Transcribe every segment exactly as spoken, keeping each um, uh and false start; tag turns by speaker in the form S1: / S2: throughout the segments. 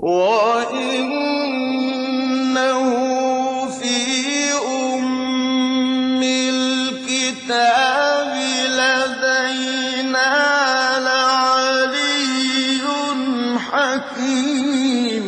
S1: وَإِنَّهُ فِي أُمِّ الْكِتَابِ لَدَيْنَا لَعَلِيٌّ حَكِيمٌ.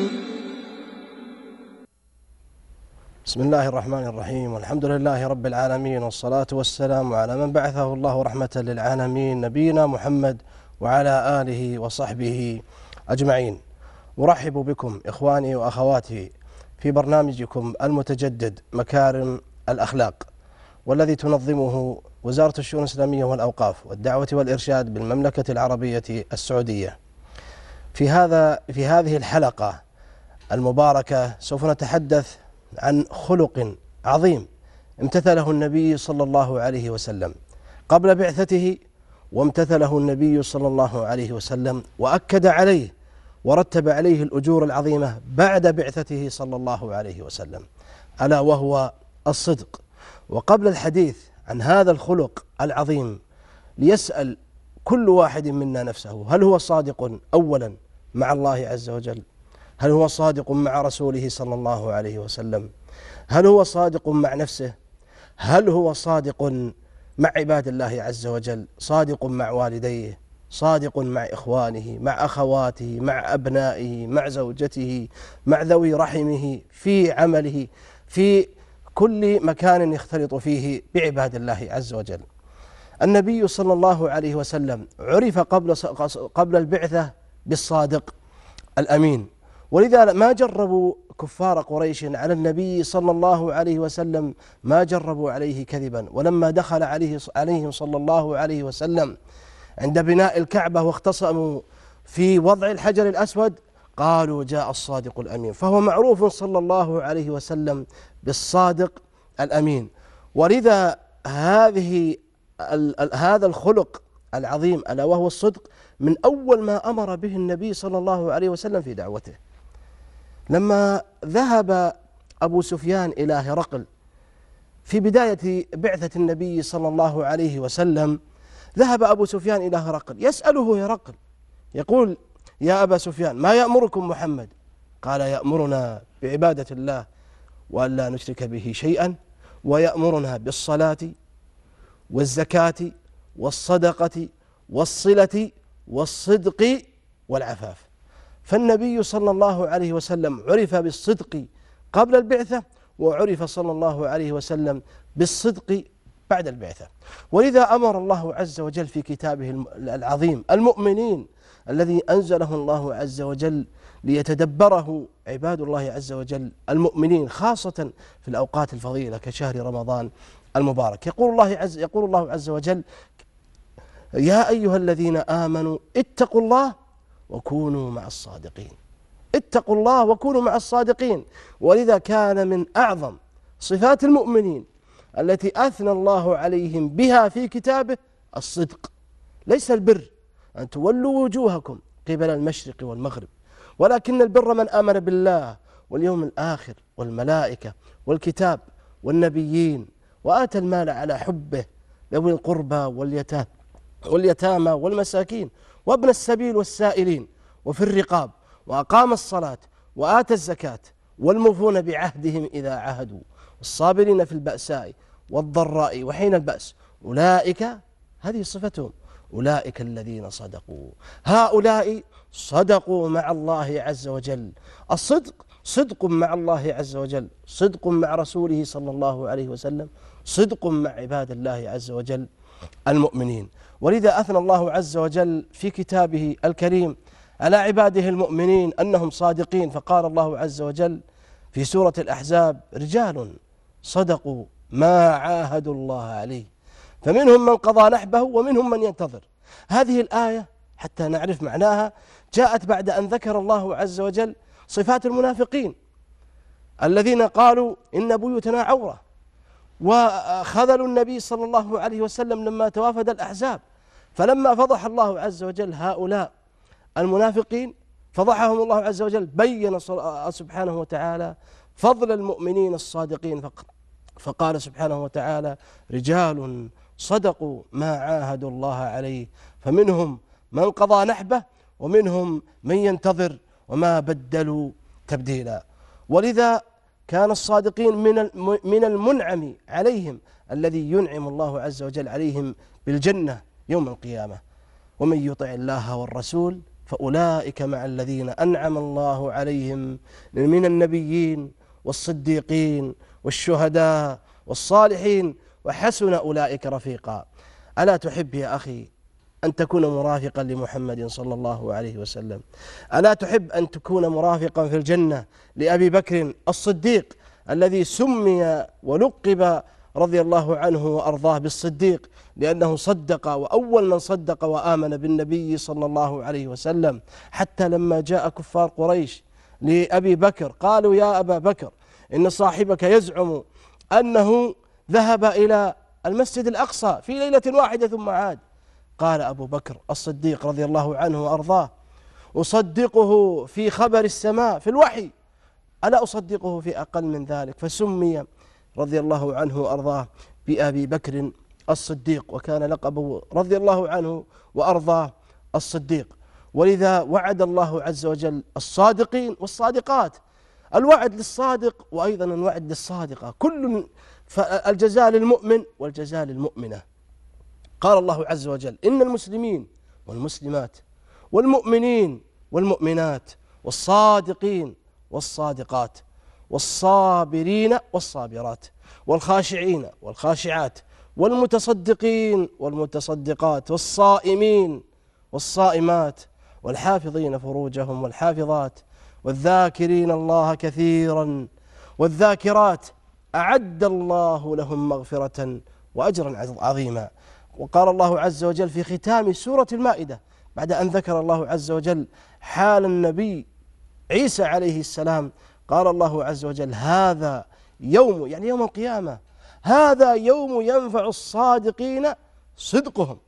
S2: بسم الله الرحمن الرحيم، والحمد لله رب العالمين، والصلاة والسلام على من بعثه الله رحمة للعالمين، نبينا محمد وعلى آله وصحبه أجمعين. أرحب بكم إخواني وأخواتي في برنامجكم المتجدد مكارم الأخلاق، والذي تنظمه وزارة الشؤون الإسلامية والأوقاف والدعوة والإرشاد بالمملكة العربية السعودية. في هذا في هذه الحلقة المباركة سوف نتحدث عن خلق عظيم امتثله النبي صلى الله عليه وسلم قبل بعثته، وامتثله النبي صلى الله عليه وسلم وأكد عليه ورتب عليه الأجور العظيمة بعد بعثته صلى الله عليه وسلم، ألا وهو الصدق. وقبل الحديث عن هذا الخلق العظيم ليسأل كل واحد منا نفسه: هل هو صادق أولا مع الله عز وجل؟ هل هو صادق مع رسوله صلى الله عليه وسلم؟ هل هو صادق مع نفسه؟ هل هو صادق مع عباد الله عز وجل؟ صادق مع والديه، صادق مع إخوانه، مع أخواته، مع أبنائه، مع زوجته، مع ذوي رحمه، في عمله، في كل مكان يختلط فيه بعباد الله عز وجل. النبي صلى الله عليه وسلم عرف قبل قبل البعثة بالصادق الأمين، ولذا ما جربوا كفار قريش على النبي صلى الله عليه وسلم، ما جربوا عليه كذبا. ولما دخل عليه عليهم صلى الله عليه وسلم عند بناء الكعبة واختصموا في وضع الحجر الأسود قالوا: جاء الصادق الأمين. فهو معروف صلى الله عليه وسلم بالصادق الأمين. ولذا هذه هذا الخلق العظيم ألا وهو الصدق من أول ما أمر به النبي صلى الله عليه وسلم في دعوته. لما ذهب أبو سفيان إلى هرقل في بداية بعثة النبي صلى الله عليه وسلم، ذهب أبو سفيان إلى هرقل يسأله هرقل، يقول: يا أبا سفيان، ما يأمركم محمد؟ قال: يأمرنا بعبادة الله وأن لا نشرك به شيئا، ويأمرنا بالصلاة والزكاة والصدقة والصلة والصدق والعفاف. فالنبي صلى الله عليه وسلم عرف بالصدق قبل البعثة، وعرف صلى الله عليه وسلم بالصدق بعد البعثة. ولذا أمر الله عز وجل في كتابه العظيم المؤمنين الذي أنزله الله عز وجل ليتدبره عباد الله عز وجل المؤمنين، خاصة في الأوقات الفضيلة كشهر رمضان المبارك. يقول الله عز يقول الله عز وجل: يا أيها الذين آمنوا اتقوا الله وكونوا مع الصادقين. اتقوا الله وكونوا مع الصادقين. ولذا كان من أعظم صفات المؤمنين التي أثنى الله عليهم بها في كتابه الصدق. ليس البر أن تولوا وجوهكم قبل المشرق والمغرب، ولكن البر من آمن بالله واليوم الآخر والملائكة والكتاب والنبيين، وآتى المال على حبه ذوي القربى واليتامى والمساكين وابن السبيل والسائلين وفي الرقاب، وأقام الصلاة وآتى الزكاة والموفون بعهدهم إذا عهدوا، والصابرين في البأساء والضراء وحين البأس، أولئك، هذه صفتهم، أولئك الذين صدقوا. هؤلاء صدقوا مع الله عز وجل. الصدق صدق مع الله عز وجل، صدق مع رسوله صلى الله عليه وسلم، صدق مع عباد الله عز وجل المؤمنين. ولذا أثنى الله عز وجل في كتابه الكريم على عباده المؤمنين أنهم صادقين، فقال الله عز وجل في سورة الأحزاب: رجال صدقوا ما عاهدوا الله عليه فمنهم من قضى نحبه ومنهم من ينتظر. هذه الآية حتى نعرف معناها جاءت بعد أن ذكر الله عز وجل صفات المنافقين الذين قالوا إن بيوتنا عورة، وخذلوا النبي صلى الله عليه وسلم لما توافد الأحزاب. فلما فضح الله عز وجل هؤلاء المنافقين فضحهم الله عز وجل، بين سبحانه وتعالى فضل المؤمنين الصادقين، فقال سبحانه وتعالى: رجال صدقوا ما عاهدوا الله عليه فمنهم من قضى نحبه ومنهم من ينتظر وما بدلوا تبديلا. ولذا كان الصادقين من من المنعم عليهم الذي ينعم الله عز وجل عليهم بالجنة يوم القيامة. ومن يطع الله والرسول فأولئك مع الذين أنعم الله عليهم من النبيين والصديقين والشهداء والصالحين وحسن أولئك رفيقا. ألا تحب يا أخي أن تكون مرافقا لمحمد صلى الله عليه وسلم؟ ألا تحب أن تكون مرافقا في الجنة لأبي بكر الصديق الذي سمي ولقب رضي الله عنه وأرضاه بالصديق لأنه صدق، وأول من صدق وآمن بالنبي صلى الله عليه وسلم، حتى لما جاء كفار قريش لأبي بكر قالوا يا أبا بكر إن صاحبك يزعم أنه ذهب إلى المسجد الأقصى في ليلة واحدة ثم عاد. قال أبو بكر الصديق رضي الله عنه وأرضاه أصدقه في خبر السماء في الوحي، ألا أصدقه في أقل من ذلك؟ فسمي رضي الله عنه وأرضاه بأبي بكر الصديق، وكان لقبه رضي الله عنه وأرضاه الصديق. ولذا وعد الله عز وجل الصادقين والصادقات، الوعد للصادق وأيضا الوعد للصادقة، كل الجزاء للمؤمن والجزاء للمؤمنة. قال الله عز وجل إن المسلمين والمسلمات والمؤمنين والمؤمنات والصادقين والصادقات والصابرين والصابرات والخاشعين والخاشعات والمتصدقين والمتصدقات والصائمين والصائمات والحافظين فروجهم والحافظات والذاكرين الله كثيرا والذاكرات أعد الله لهم مغفرة وأجرا عظيما. وقال الله عز وجل في ختام سورة المائدة بعد أن ذكر الله عز وجل حال النبي عيسى عليه السلام، قال الله عز وجل هذا يوم، يعني يوم القيامة، هذا يوم ينفع الصادقين صدقهم.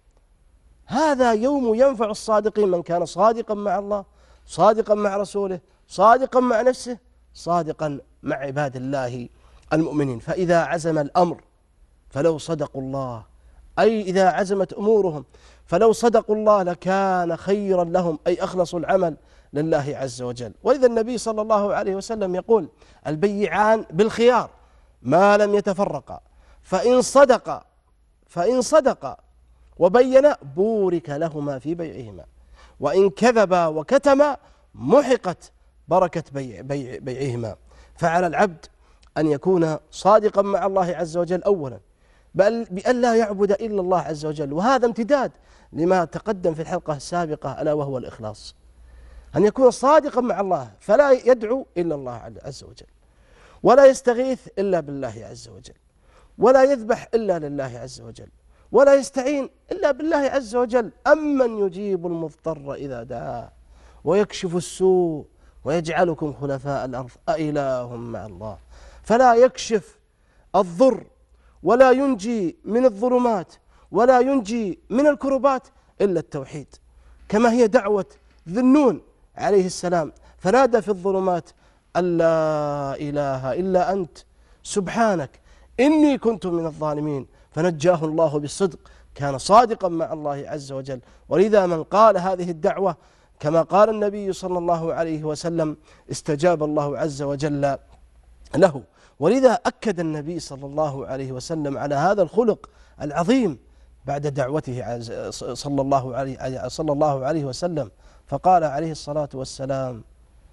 S2: هذا يوم ينفع الصادقين، من كان صادقا مع الله، صادقا مع رسوله، صادقا مع نفسه، صادقا مع عباد الله المؤمنين. فإذا عزم الأمر فلو صدقوا الله، أي إذا عزمت أمورهم فلو صدقوا الله لكان خيرا لهم، أي أخلصوا العمل لله عز وجل. ولذا النبي صلى الله عليه وسلم يقول البيعان بالخيار ما لم يتفرقا، فإن صدقا فإن صدقا وبينا بورك لهما في بيعهما، وإن كذبا وكتما محقت بركة بيع بيع بيعهما. فعلى العبد أن يكون صادقا مع الله عز وجل أولا، بل بأن لا يعبد إلا الله عز وجل، وهذا امتداد لما تقدم في الحلقة السابقة ألا وهو الإخلاص. أن يكون صادقا مع الله فلا يدعو إلا الله عز وجل، ولا يستغيث إلا بالله عز وجل، ولا يذبح إلا لله عز وجل، ولا يستعين إلا بالله عز وجل. أمن يجيب المضطر إذا دعاه ويكشف السوء ويجعلكم خلفاء الأرض أإله مع الله. فلا يكشف الضر ولا ينجي من الظلمات ولا ينجي من الكربات إلا التوحيد، كما هي دعوة ذي النون عليه السلام، فنادى في الظلمات أن لا إله إلا أنت سبحانك إني كنت من الظالمين، فنجاه الله بالصدق، كان صادقا مع الله عز وجل. ولذا من قال هذه الدعوة كما قال النبي صلى الله عليه وسلم استجاب الله عز وجل له. ولذا أكد النبي صلى الله عليه وسلم على هذا الخلق العظيم بعد دعوته صلى الله عليه صلى الله عليه وسلم، فقال عليه الصلاة والسلام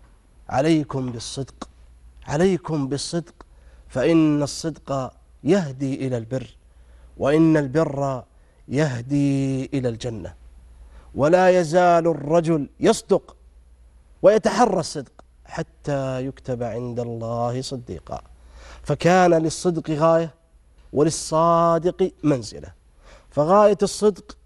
S2: عليكم بالصدق، عليكم بالصدق، فإن الصدق يهدي إلى البر، وإن البر يهدي إلى الجنة، ولا يزال الرجل يصدق ويتحرى الصدق حتى يكتب عند الله صديقا. فكان للصدق غاية وللصادق منزلة، فغاية الصدق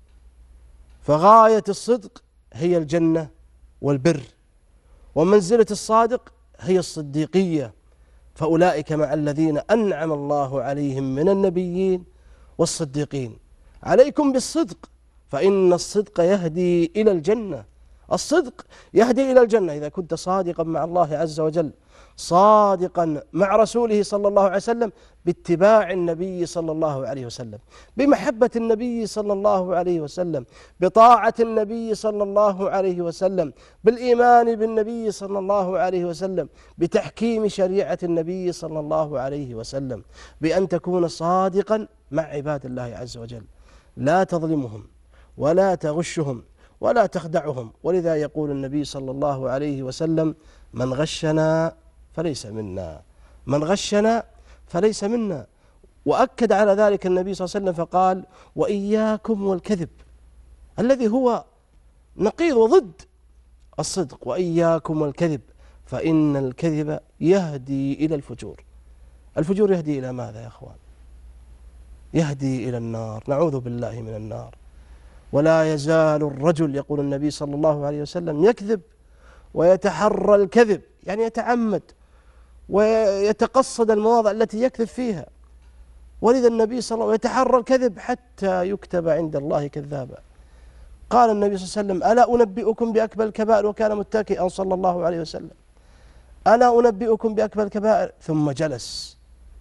S2: فغاية الصدق هي الجنة والبر، ومنزلة الصادق هي الصديقية، فأولئك مع الذين أنعم الله عليهم من النبيين والصديقين. عليكم بالصدق فإن الصدق يهدي إلى الجنة. الصدق يهدي إلى الجنة إذا كنت صادقا مع الله عز وجل، صادقا مع رسوله صلى الله عليه وسلم، باتباع النبي صلى الله عليه وسلم، بمحبة النبي صلى الله عليه وسلم، بطاعة النبي صلى الله عليه وسلم، بالإيمان بالنبي صلى الله عليه وسلم، بتحكيم شريعة النبي صلى الله عليه وسلم، بأن تكون صادقا مع عباد الله عز وجل، لا تظلمهم ولا تغشهم ولا تخدعهم. ولذا يقول النبي صلى الله عليه وسلم: من غشنا فليس منا، من غشنا فليس منا. وأكد على ذلك النبي صلى الله عليه وسلم فقال: وإياكم والكذب، الذي هو نقيض وضد الصدق، وإياكم والكذب فإن الكذب يهدي إلى الفجور. الفجور يهدي إلى ماذا يا أخوان؟ يهدي إلى النار، نعوذ بالله من النار. ولا يزال الرجل، يقول النبي صلى الله عليه وسلم، يكذب ويتحرى الكذب، يعني يتعمد ويتقصد المواضع التي يكذب فيها. ولذا النبي صلى الله عليه وسلم يتحرى الكذب حتى يكتب عند الله كذابا. قال النبي صلى الله عليه وسلم: ألا أنبئكم بأكبر الكبائر، وكان متكئا صلى الله عليه وسلم، ألا أنبئكم بأكبر الكبائر، ثم جلس،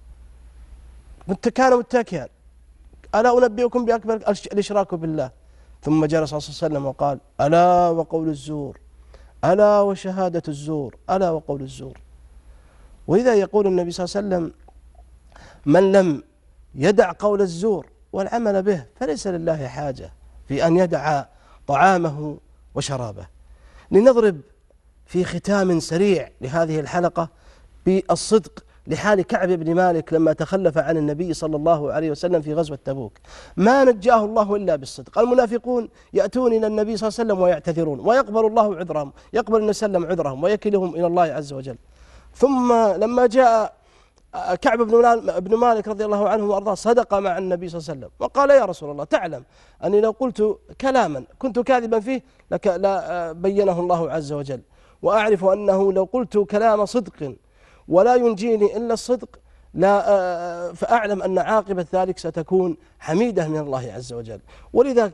S2: كان متكئا، ألا أنبئكم بأكبر الإشراك بالله، ثم جلس صلى الله عليه وسلم وقال: ألا وقول الزور، ألا وشهادة الزور، ألا وقول الزور. وإذا يقول النبي صلى الله عليه وسلم: من لم يدع قول الزور والعمل به فليس لله حاجة في أن يدع طعامه وشرابه. لنضرب في ختام سريع لهذه الحلقة بالصدق لحال كعب بن مالك لما تخلف عن النبي صلى الله عليه وسلم في غزوة تبوك. ما نجاه الله إلا بالصدق. المنافقون يأتون إلى النبي صلى الله عليه وسلم ويعتذرون، ويقبل الله عذرهم، يقبل النبي صلى الله عليه وسلم عذرهم ويكلهم إلى الله عز وجل. ثم لما جاء كعب بن مالك رضي الله عنه وأرضاه صدق مع النبي صلى الله عليه وسلم وقال: يا رسول الله، تعلم أني لو قلت كلاما كنت كاذبا فيه لك لا بينه الله عز وجل، وأعرف أنه لو قلت كلام صدق ولا ينجيني إلا الصدق لا فأعلم أن عاقبة ذلك ستكون حميدة من الله عز وجل. ولذا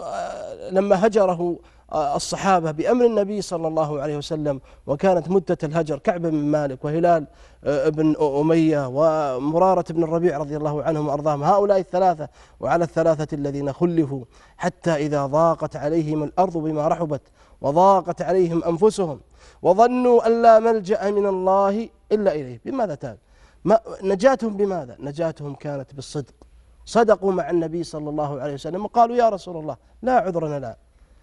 S2: لما هجره الصحابة بأمر النبي صلى الله عليه وسلم، وكانت مدة الهجر كعب بن مالك وهلال بن أمية ومرارة بن الربيع رضي الله عنهم وأرضاهم، هؤلاء الثلاثة، وعلى الثلاثة الذين خلفوا حتى إذا ضاقت عليهم الأرض بما رحبت وضاقت عليهم أنفسهم وظنوا أن لا ملجأ من الله إلا إليه. بماذا تاب؟ ما نجاتهم بماذا؟ نجاتهم كانت بالصدق. صدقوا مع النبي صلى الله عليه وسلم وقالوا: يا رسول الله، لا عذرنا لا.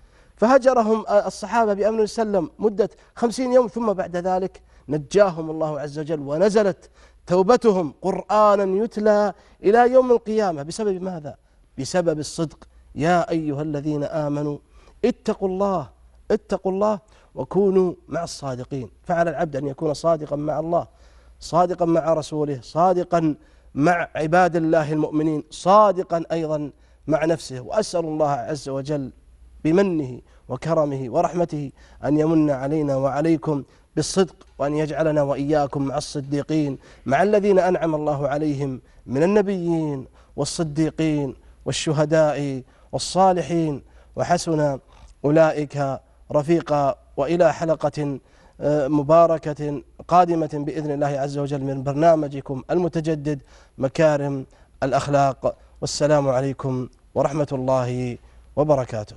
S2: فهجرهم الصحابة بأمر وسلم مدة خمسين يوم، ثم بعد ذلك نجاهم الله عز وجل، ونزلت توبتهم قرآنا يتلى إلى يوم القيامة. بسبب ماذا؟ بسبب الصدق. يا أيها الذين آمنوا اتقوا الله اتقوا الله وكونوا مع الصادقين. فعلى العبد أن يكون صادقا مع الله، صادقا مع رسوله، صادقا مع عباد الله المؤمنين، صادقا أيضا مع نفسه. وأسأل الله عز وجل بمنه وكرمه ورحمته أن يمن علينا وعليكم بالصدق، وأن يجعلنا وإياكم مع الصديقين، مع الذين أنعم الله عليهم من النبيين والصديقين والشهداء والصالحين، وحسن أولئك رفيقا. وإلى حلقة مباركة قادمة بإذن الله عز وجل من برنامجكم المتجدد مكارم الأخلاق، والسلام عليكم ورحمة الله وبركاته.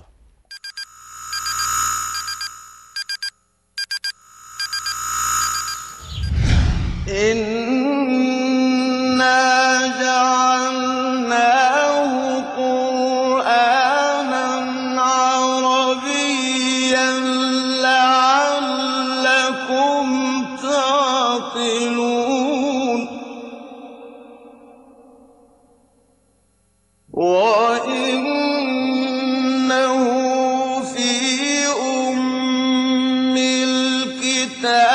S1: إنا جعلناه قرآنا عربيا لعلكم تعقلون. وإنه في أم الكتاب